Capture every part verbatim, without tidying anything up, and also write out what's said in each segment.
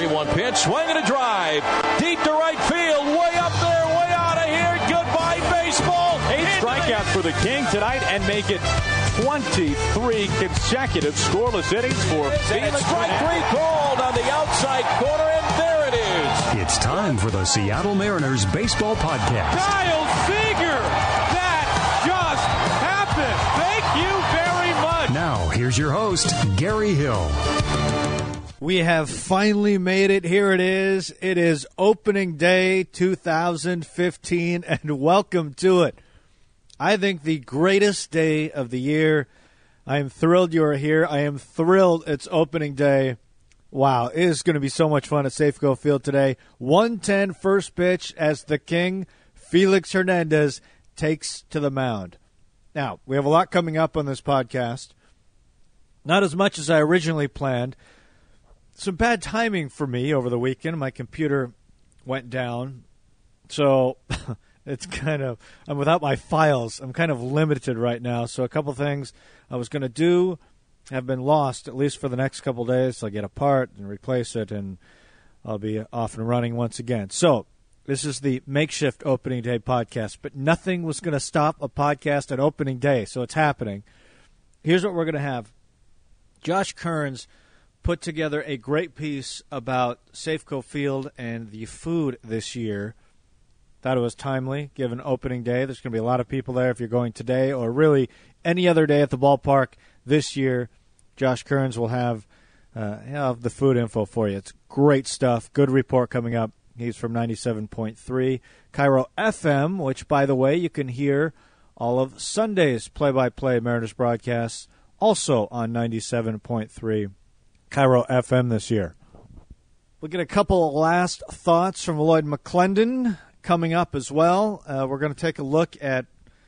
one pitch, swing and a drive, deep to right field, way up there, way out of here. Goodbye, baseball. Eight strikeouts for the King tonight and make it twenty-three consecutive scoreless innings for Felix. Strike three called on the outside corner, and there it is. It's time for the Seattle Mariners Baseball Podcast. Kyle Seager! That just happened! Thank you very much! Now, here's your host, Gary Hill. We have finally made it. Here it is. It is opening day two thousand fifteen, and welcome to it. I think the greatest day of the year. I am thrilled you are here. I am thrilled it's opening day. Wow, it is going to be so much fun at Safeco Field today. one ten first pitch as the King, Felix Hernandez, takes to the mound. Now, we have a lot coming up on this podcast. Not as much as I originally planned. Some bad timing for me over the weekend. My computer went down. So it's kind of, I'm without my files. I'm kind of limited right now. So a couple things I was going to do have been lost, at least for the next couple of days. So I'll get a part and replace it, and I'll be off and running once again. So this is the makeshift opening day podcast, but nothing was going to stop a podcast at opening day. So it's happening. Here's what we're going to have. Josh Kearns put together a great piece about Safeco Field and the food this year. Thought it was timely, given opening day. There's going to be a lot of people there if you're going today or really any other day at the ballpark this year. Josh Kearns will have, uh, have the food info for you. It's great stuff. Good report coming up. He's from ninety-seven point three Cairo F M, which, by the way, you can hear all of Sunday's play-by-play Mariners broadcasts also on ninety-seven point three Cairo F M this year. We'll get a couple last thoughts from Lloyd McClendon coming up as well. Uh, we're going to take a look at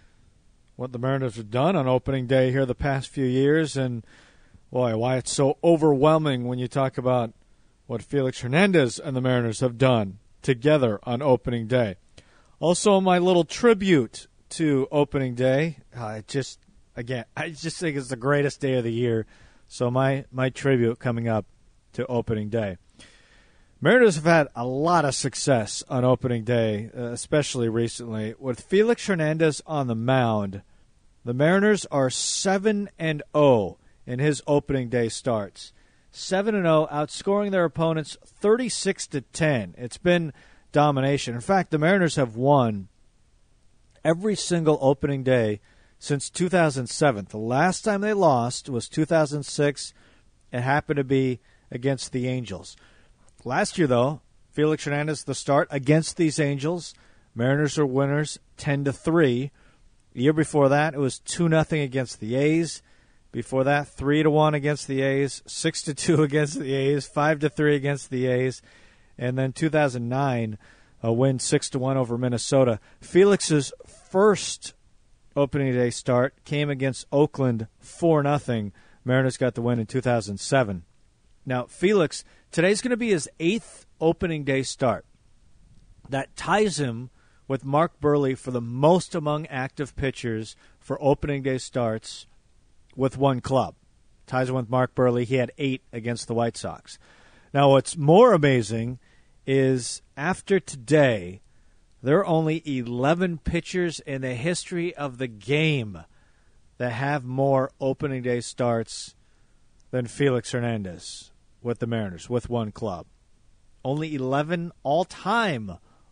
what the Mariners have done on opening day here the past few years, and boy, why it's so overwhelming when you talk about what Felix Hernandez and the Mariners have done together on opening day. Also, my little tribute to opening day. I just, again, I just think it's the greatest day of the year. So my, my tribute coming up to opening day. Mariners have had a lot of success on opening day, uh, especially recently. With Felix Hernandez on the mound, the Mariners are seven and oh in his opening day starts. seven and oh, outscoring their opponents thirty-six to ten. It's been domination. In fact, the Mariners have won every single opening day since two thousand seven. The last time they lost was two thousand six. It happened to be against the Angels. Last year, though, Felix Hernandez, the start against these Angels. Mariners are winners ten to three. The year before that, it was two nothing against the A's. Before that, three to one against the A's, six to two against the A's, five to three against the A's. And then two thousand nine, a win six to one over Minnesota. Felix's first opening day start came against Oakland four nothing. Mariners got the win in two thousand seven. Now, Felix, today's going to be his eighth opening day start. That ties him with Mark Buehrle for the most among active pitchers for opening day starts with one club. Ties him with Mark Buehrle. He had eight against the White Sox. Now, what's more amazing is after today, there are only eleven pitchers in the history of the game that have more opening day starts than Felix Hernandez with the Mariners, with one club. Only eleven all-time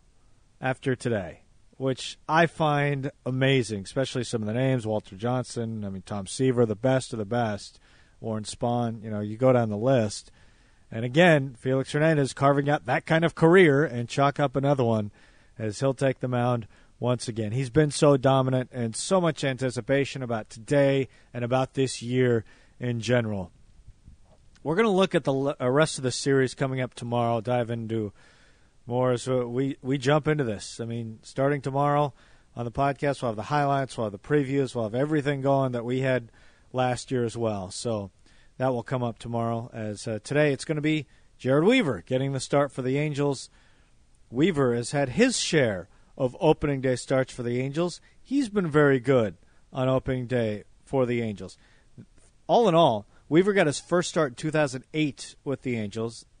after today, which I find amazing, especially some of the names, Walter Johnson, I mean, Tom Seaver, the best of the best, Warren Spahn, you know, you go down the list. And again, Felix Hernandez carving out that kind of career and chalk up another one as he'll take the mound once again. He's been so dominant and so much anticipation about today and about this year in general. We're going to look at the rest of the series coming up tomorrow, dive into more as we, we jump into this. I mean, starting tomorrow on the podcast, we'll have the highlights, we'll have the previews, we'll have everything going that we had last year as well. So that will come up tomorrow. As uh, today it's going to be Jared Weaver getting the start for the Angels. Weaver has had his share of opening day starts for the Angels. He's been very good on opening day for the Angels. All in all, Weaver got his first start in two thousand eight with the Angels.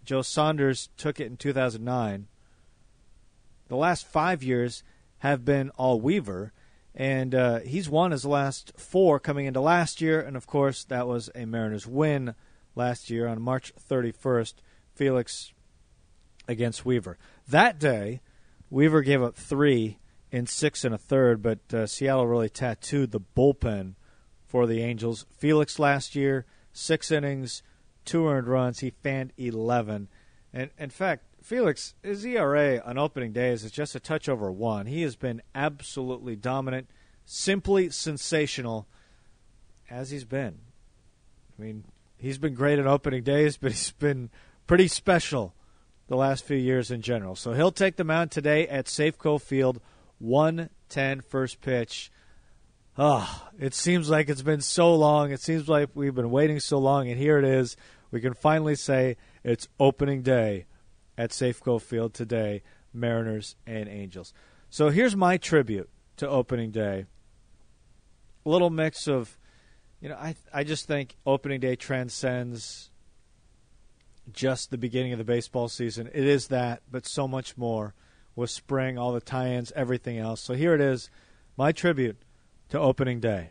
Joe Saunders took it in two thousand nine. The last five years have been all Weaver, and uh, he's won his last four coming into last year, and of course that was a Mariners win last year on March thirty-first, Felix against Weaver. That day, Weaver gave up three in six and a third, but uh, Seattle really tattooed the bullpen for the Angels. Felix last year, six innings, two earned runs. He fanned eleven. And in fact, Felix, his E R A on opening days is just a touch over one. He has been absolutely dominant, simply sensational, as he's been. I mean, he's been great on opening days, but he's been pretty special the last few years in general. So he'll take the mound today at Safeco Field, one ten first pitch. Oh, it seems like it's been so long. It seems like we've been waiting so long, and here it is. We can finally say it's opening day at Safeco Field today, Mariners and Angels. So here's my tribute to opening day. A little mix of, you know, I I just think opening day transcends just the beginning of the baseball season. It is that, but so much more with spring, all the tie-ins, everything else. So here it is, my tribute to opening day.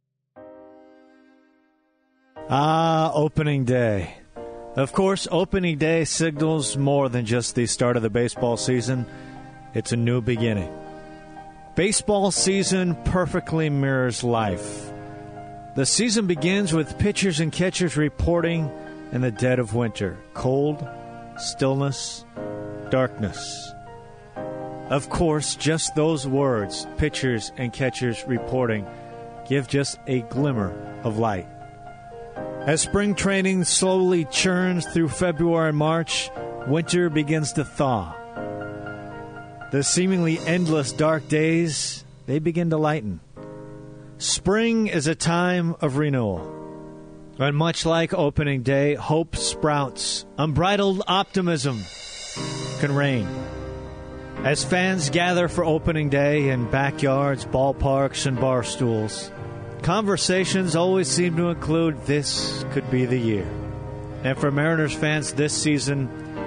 Ah, opening day. Of course, opening day signals more than just the start of the baseball season. It's a new beginning. Baseball season perfectly mirrors life. The season begins with pitchers and catchers reporting in the dead of winter. Cold, stillness, darkness. Of course, just those words, pitchers and catchers reporting, give just a glimmer of light. As spring training slowly churns through February and March, winter begins to thaw. The seemingly endless dark days, they begin to lighten. Spring is a time of renewal. And much like opening day, hope sprouts. Unbridled optimism can reign. As fans gather for opening day in backyards, ballparks, and bar stools, conversations always seem to include this could be the year. And for Mariners fans this season,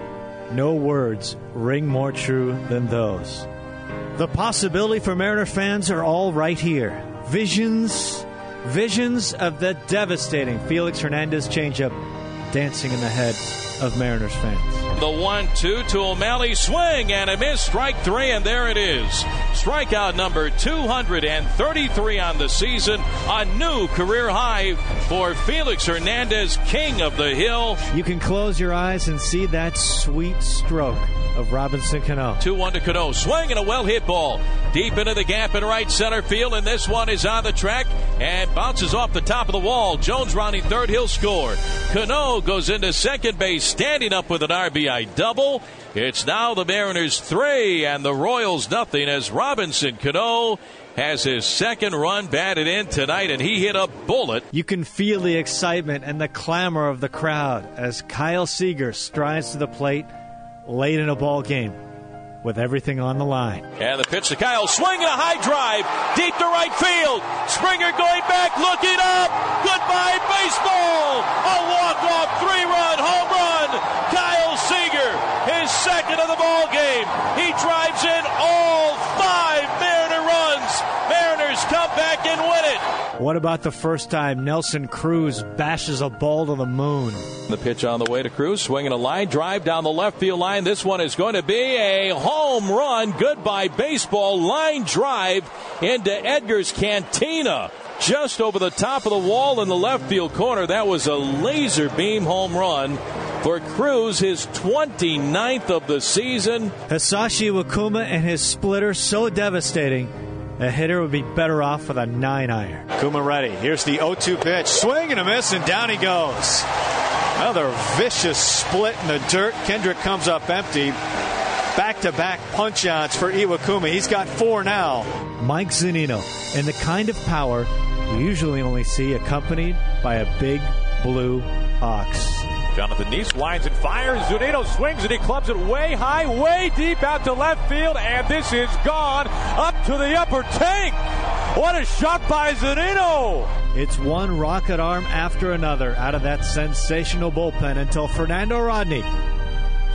no words ring more true than those. The possibility for Mariners fans are all right here. Visions, visions of the devastating Felix Hernandez changeup dancing in the head of Mariners fans. The one two to O'Malley, swing and a miss, strike three, and there it is. Strikeout number two hundred thirty-three on the season, a new career high for Felix Hernandez, king of the hill. You can close your eyes and see that sweet stroke of Robinson Cano. two one to Cano, swing and a well-hit ball deep into the gap in right center field, and this one is on the track and bounces off the top of the wall. Jones rounding third, he'll score. Cano goes into second base, standing up with an R B I double. It's now the Mariners three and the Royals nothing as Robinson Cano has his second run batted in tonight, and he hit a bullet. You can feel the excitement and the clamor of the crowd as Kyle Seager strides to the plate late in a ball game with everything on the line. And the pitch to Kyle, swing and a high drive deep to right field. Springer going back, looking up. Goodbye baseball. A walk-off three-run home run. Kyle Seager, his second of the ball game. He drives in all five Mariner runs. Mariners come back and win it. What about the first time Nelson Cruz bashes a ball to the moon? The pitch on the way to Cruz, swinging a line drive down the left field line. This one is going to be a home run. Goodbye baseball, line drive into Edgar's Cantina. Just over the top of the wall in the left field corner. That was a laser beam home run for Cruz, his twenty-ninth of the season. Hisashi Iwakuma and his splitter so devastating, a hitter would be better off with a nine iron. Kuma ready. Here's the oh two pitch. Swing and a miss, and down he goes. Another vicious split in the dirt. Kendrick comes up empty. Back-to-back punch-outs for Iwakuma. He's got four now. Mike Zunino, and the kind of power you usually only see accompanied by a big blue ox. Jonathan Neese winds and fires. Zunino swings and he clubs it way high, way deep out to left field, and this is gone up to the upper tank. What a shot by Zunino! It's one rocket arm after another out of that sensational bullpen until Fernando Rodney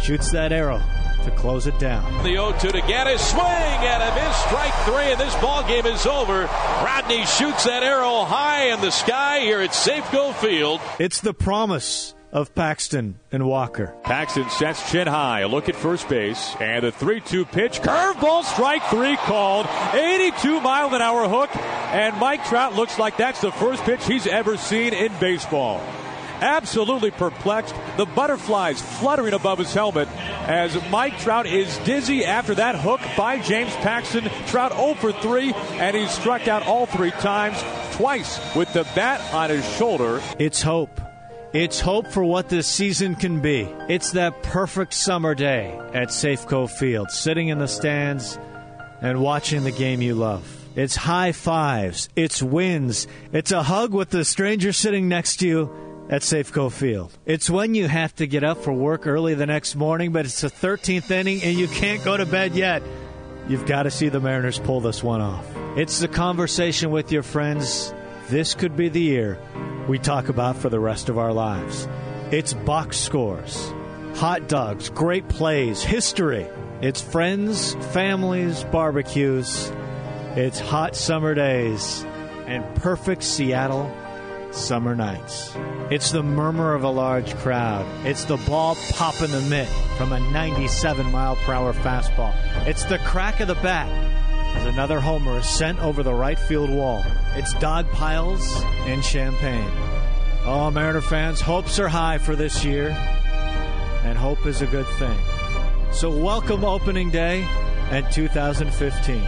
shoots that arrow to close it down. The oh two to Gaddis, swing and a miss, strike three, and this ball game is over. Rodney shoots that arrow high in the sky here at Safeco Field. It's the promise of Paxton and Walker. Paxton sets chin high, a look at first base, and a three two pitch. Curveball, strike three called. eighty-two mile an hour hook, and Mike Trout looks like that's the first pitch he's ever seen in baseball. Absolutely perplexed, the butterflies fluttering above his helmet as Mike Trout is dizzy after that hook by James Paxton. Trout oh for three, and he's struck out all three times, twice with the bat on his shoulder. It's hope. It's hope for what this season can be. It's that perfect summer day at Safeco Field, sitting in the stands and watching the game you love. It's high fives. It's wins. It's a hug with the stranger sitting next to you at Safeco Field. It's when you have to get up for work early the next morning, but it's the thirteenth inning and you can't go to bed yet. You've got to see the Mariners pull this one off. It's the conversation with your friends. This could be the year we talk about for the rest of our lives. It's box scores, hot dogs, great plays, history. It's friends, families, barbecues. It's hot summer days and perfect Seattle summer nights. It's the murmur of a large crowd. It's the ball popping the mitt from a ninety-seven mile per hour fastball. It's the crack of the bat as another homer is sent over the right field wall. It's dog piles and champagne. Oh, Mariner fans, hopes are high for this year, and hope is a good thing. So welcome opening day and two thousand fifteen.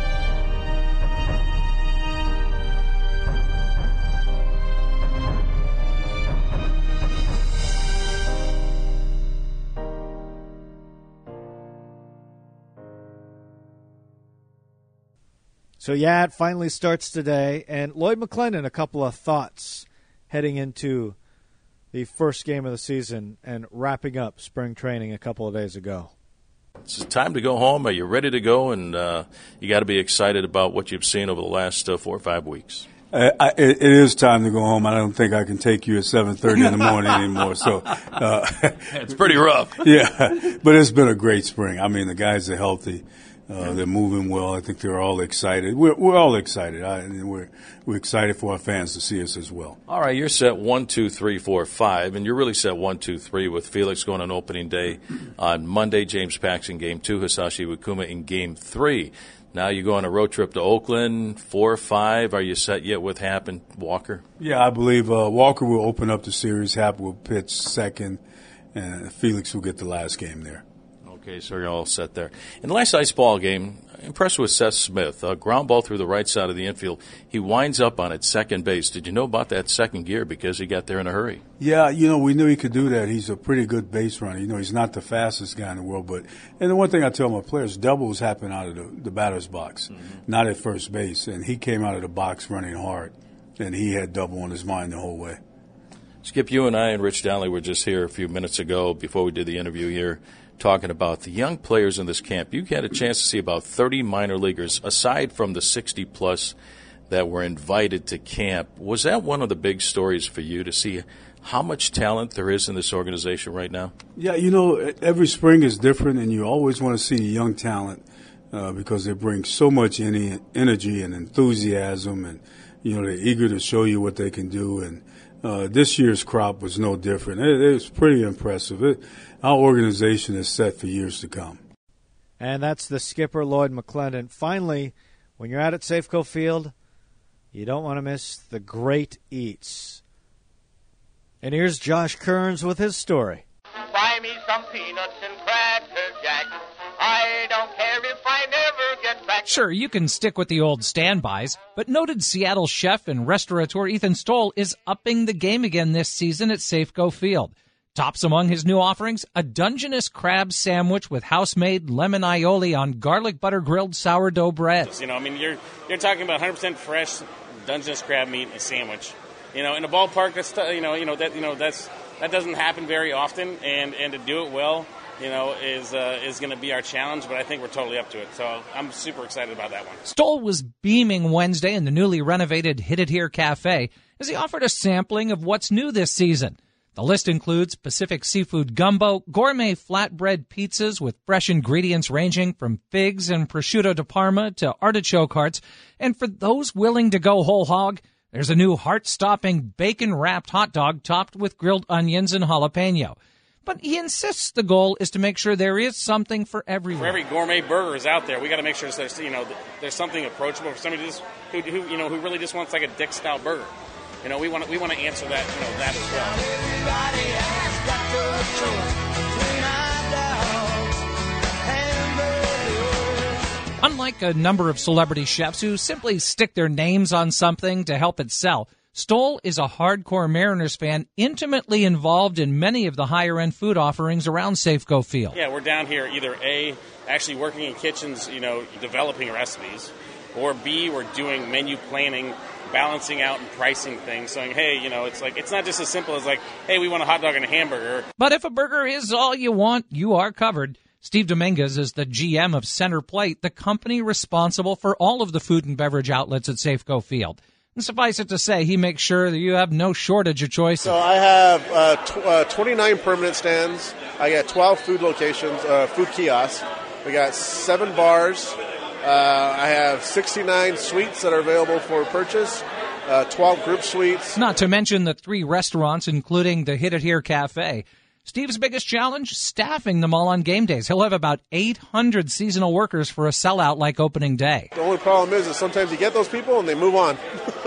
So, yeah, it finally starts today. And Lloyd McClendon, a couple of thoughts heading into the first game of the season and wrapping up spring training a couple of days ago. It's time to go home. Are you ready to go? And uh, you got to be excited about what you've seen over the last uh, four or five weeks. Uh, I, it, it is time to go home. I don't think I can take you at seven thirty in the morning anymore. So uh, it's pretty rough. Yeah, but it's been a great spring. I mean, the guys are healthy. Uh, they're moving well. I think they're all excited. We're, we're all excited. I, and we're we're excited for our fans to see us as well. All right, you're set one, two, three, four, five, and you're really set one, two, three with Felix going on opening day on Monday. James Paxton game two, Hisashi Iwakuma in game three. Now you go on a road trip to Oakland, four, five. Are you set yet with Happ and Walker? Yeah, I believe uh, Walker will open up the series. Happ will pitch second, and Felix will get the last game there. Okay, so you're all set there. In the last ice ball game, impressed with Seth Smith. A ground ball through the right side of the infield. He winds up on it second base. Did you know about that second gear because he got there in a hurry? Yeah, you know, we knew he could do that. He's a pretty good base runner. You know, he's not the fastest guy in the world, but and the one thing I tell my players, doubles happen out of the, the batter's box, mm-hmm. not at first base. And he came out of the box running hard, and he had double on his mind the whole way. Skip, you and I and Rich Downey were just here a few minutes ago before we did the interview here, talking about the young players in this camp. You had a chance to see about thirty minor leaguers, aside from the sixty plus that were invited to camp. Was that one of the big stories for you to see how much talent there is in this organization right now? Yeah, you know, every spring is different, and you always want to see the young talent uh, because they bring so much energy and enthusiasm, and, you know, they're eager to show you what they can do. And uh, this year's crop was no different. It, it was pretty impressive. It, Our organization is set for years to come. And that's the skipper, Lloyd McClendon. Finally, when you're out at Safeco Field, you don't want to miss the great eats. And here's Josh Kearns with his story. Buy me some peanuts and Cracker Jack. I don't care if I never get back. Sure, you can stick with the old standbys, but noted Seattle chef and restaurateur Ethan Stoll is upping the game again this season at Safeco Field. Tops among his new offerings, a Dungeness crab sandwich with house-made lemon aioli on garlic butter grilled sourdough bread. You know, I mean, you're you're talking about one hundred percent fresh Dungeness crab meat in a sandwich. You know, in a ballpark, that's you know, you know that you know that's that doesn't happen very often, and, and to do it well, you know, is uh, is going to be our challenge. But I think we're totally up to it, so I'm super excited about that one. Stoll was beaming Wednesday in the newly renovated Hit It Here Cafe as he offered a sampling of what's new this season. The list includes Pacific seafood gumbo, gourmet flatbread pizzas with fresh ingredients ranging from figs and prosciutto di Parma to artichoke hearts. And for those willing to go whole hog, there's a new heart-stopping bacon-wrapped hot dog topped with grilled onions and jalapeno. But he insists the goal is to make sure there is something for everyone. For every gourmet burger is out there, we got to make sure there's, you know, there's something approachable for somebody just, who, who, you know, who really just wants like a Dick-style burger. You know, we want to we want to answer that, you know, that as well. Unlike a number of celebrity chefs who simply stick their names on something to help it sell, Stoll is a hardcore Mariners fan intimately involved in many of the higher-end food offerings around Safeco Field. Yeah, we're down here either A, actually working in kitchens, you know, developing recipes, or B, we're doing menu planning, balancing out and pricing things, saying, hey, you know, it's like it's not just as simple as like, hey, we want a hot dog and a hamburger. But if a burger is all you want, you are covered. Steve Dominguez is the G M of Center Plate, the company responsible for all of the food and beverage outlets at Safeco Field. And suffice it to say, he makes sure that you have no shortage of choices. So I have uh, tw- uh, twenty-nine permanent stands. I got twelve food locations, uh, food kiosks. We got seven bars. Uh, I have sixty-nine suites that are available for purchase, uh, twelve group suites. Not to mention the three restaurants, including the Hit It Here Cafe. Steve's biggest challenge, staffing them all on game days. He'll have about eight hundred seasonal workers for a sellout like opening day. The only problem is that sometimes you get those people and they move on.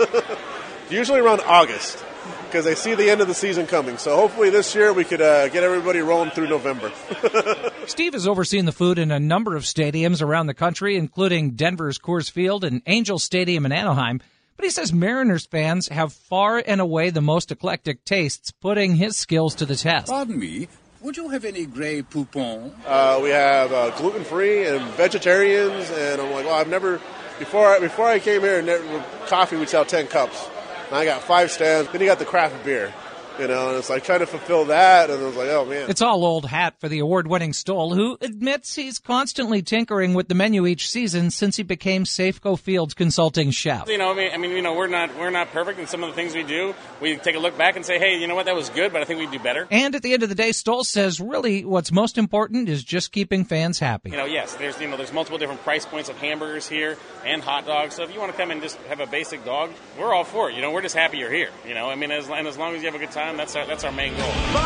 Usually around August, because they see the end of the season coming. So hopefully this year we could uh, get everybody rolling through November. Steve has overseen the food in a number of stadiums around the country, including Denver's Coors Field and Angels Stadium in Anaheim. But he says Mariners fans have far and away the most eclectic tastes, putting his skills to the test. Pardon me, would you have any Grey Poupon? Uh, we have uh, gluten-free and vegetarians, and I'm like, well, I've never, before I, before I came here, never, coffee we'd sell ten cups. And I got five stands, then you got the craft beer. You know, and it's like trying to fulfill that, and I was like, oh, man. It's all old hat for the award-winning Stoll, who admits he's constantly tinkering with the menu each season since he became Safeco Field's consulting chef. You know, I mean, I mean, you know, we're not we're not perfect in some of the things we do. We take a look back and say, hey, you know what, that was good, but I think we do better. And at the end of the day, Stoll says, really, what's most important is just keeping fans happy. You know, yes, there's you know, there's multiple different price points of hamburgers here and hot dogs. So if you want to come and just have a basic dog, we're all for it. You know, we're just happy you're here. You know, I mean, as, and as long as you have a good time, that's our that's our main goal.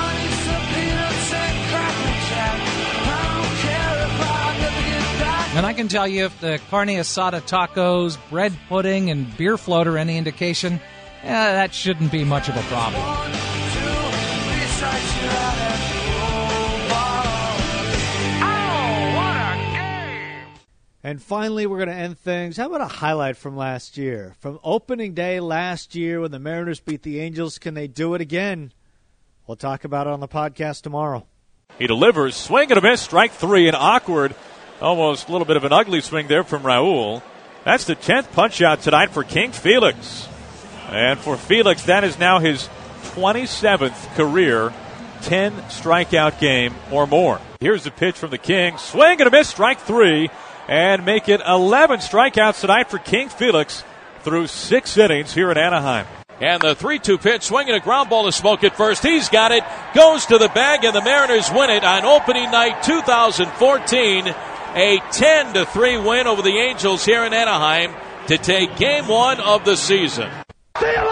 And I can tell you, if the carne asada tacos, bread pudding, and beer float are any indication, eh, that shouldn't be much of a problem. And finally, we're going to end things. How about a highlight from last year? From opening day last year when the Mariners beat the Angels, can they do it again? We'll talk about it on the podcast tomorrow. He delivers, swing and a miss, strike three, an awkward, almost a little bit of an ugly swing there from Raul. That's the tenth punch-out tonight for King Felix. And for Felix, that is now his twenty-seventh career ten strikeout game or more. Here's the pitch from the King, swing and a miss, strike three, and make it eleven strikeouts tonight for King Felix through six innings here in Anaheim. And the three two pitch, swinging a ground ball to Smoke at first. He's got it, goes to the bag, and the Mariners win it on opening night two thousand fourteen. A ten to three win over the Angels here in Anaheim to take game one of the season. See you